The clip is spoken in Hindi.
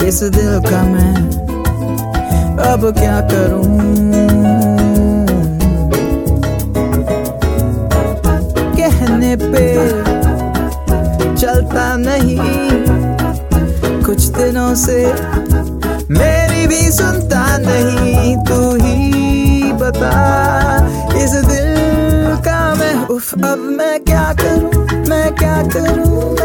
इस दिल का मैं अब क्या करूं। कहने पे चलता नहीं, कुछ दिनों से मेरी भी सुनता नहीं। तू ही बता इस दिल का मैं उफ अब मैं क्या करूं, मैं क्या करूं।